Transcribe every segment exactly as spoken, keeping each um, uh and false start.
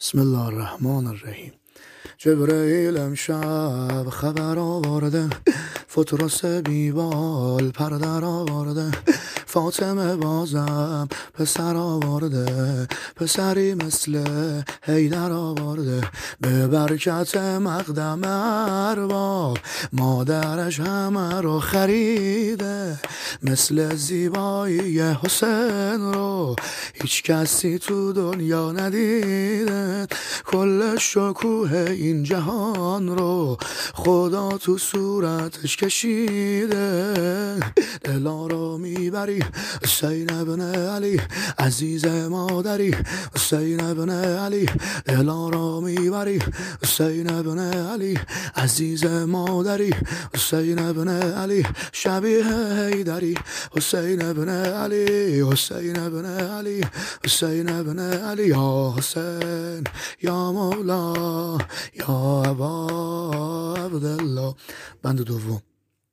بسم الله الرحمن الرحیم. جبرئیل امشب خبر آورده، فترس بیبال پردر آورده، فاطمه بازم پسر آورده، پسری مثل حیدر آورده، به برکت مقدم ارباب مادرش همه رو خریده، مثل زیبایی حسین رو هیچ کسی تو دنیا ندیده، کل شکوه این جهان رو خدا تو صورتش کشیده، دلا رو میبری حسین ابن علی عزیز مادری، حسین ابن علی دلا رو میبری حسین ابن علی عزیز مادری، حسین ابن علی شبیه حیدری، حسین ابن علی حسین ابن علی حسین ابن علی یا حسین یا مولا یا ابا عبدالله. بند دوم.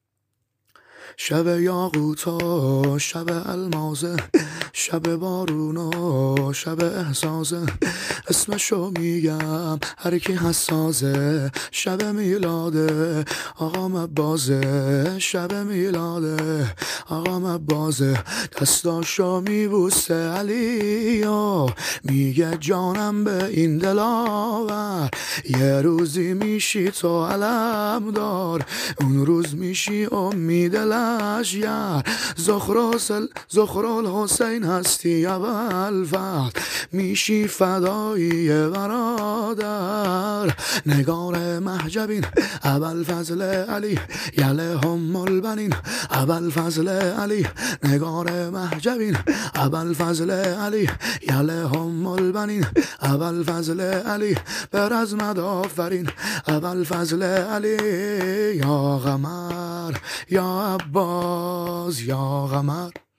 شب یاقوت و شب المازه، شب بارون و شب احساسه، اسمشو میگم هر کی حساسه، شب میلاده آقا مبازه، شب میلاده آقا مبازه، دستاشو میبوسه علی و میگه جانم به این دلاور، یه روزی میشی تو علم دار، اون روز میشی امید لشگر، زخراسل زخرال حسین هستی اول وقت، میشی فدایی برادر، نگار محجبین ابل فضل علی یله هم البنین، ابل فضل علی نگار محجبین ابل فضل علی یله هم البنین، ابل فضل علی بر از مدافرین، ابل فضل علی یا قمر یا عباس یا قمر.